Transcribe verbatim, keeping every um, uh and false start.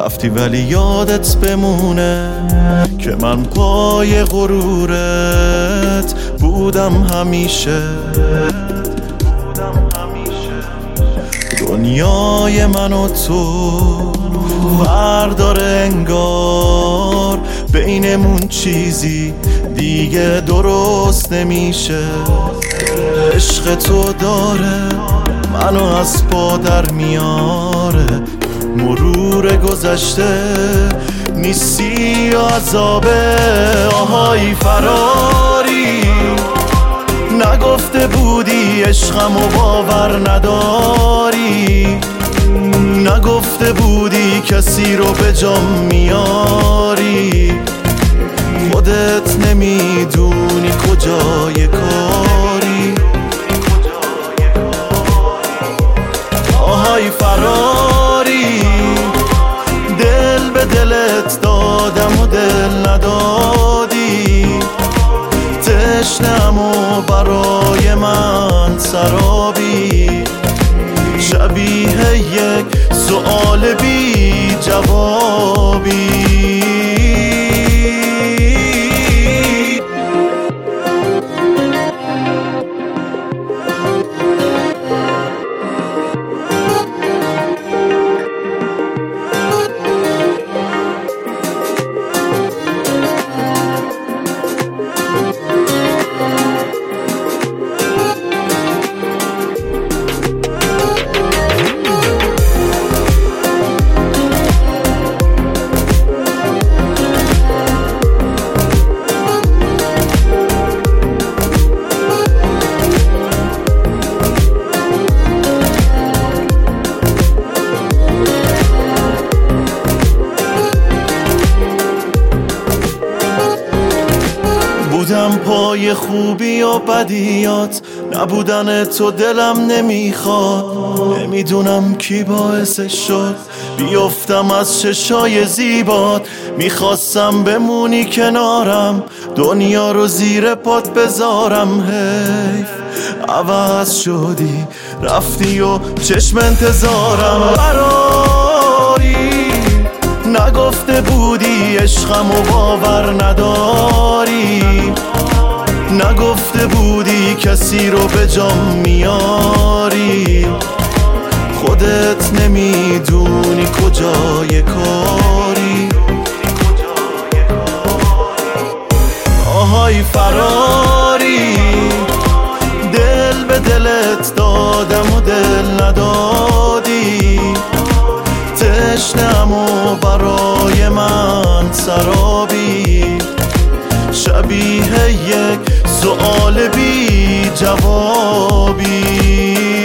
رفتی ولی یادت بمونه که من پای غرورت بودم همیشه. دنیای من و تو فرق داره انگار، بینمون چیزی دیگه درست نمیشه. عشق تو داره منو از پا در میاره، مرور گذشته نیستی و عذابه. آهای فراری، نگفته بودی عشقم و باور نداری، نگفته بودی کسی رو به جام میاری. خودت نمیدونی کجای کاری. آهای فراری، دل به دلت دادم و دل ندادی. تشنم و برای من سرابی، شبیه یک سؤال بی جوابی. بودم پای خوبی و بدیات، نبودن تو دلم نمیخواد. نمیدونم کی باعثش شد بیفتم از چشای زیبات. میخواستم بمونی کنارم، دنیا رو زیر پات بذارم. حیف عوض شدی رفتی و چشم انتظارم. فراری، نگفته بودی عشقم و باور نداری، نگفته بودی کسی رو به جام میاری. خودت نمیدونی کجای کاری. آهای فراری، دل به دلت دادم و دل ندادی. تشنم و برای من سرابی، شبیه یک سؤال بی جوابی.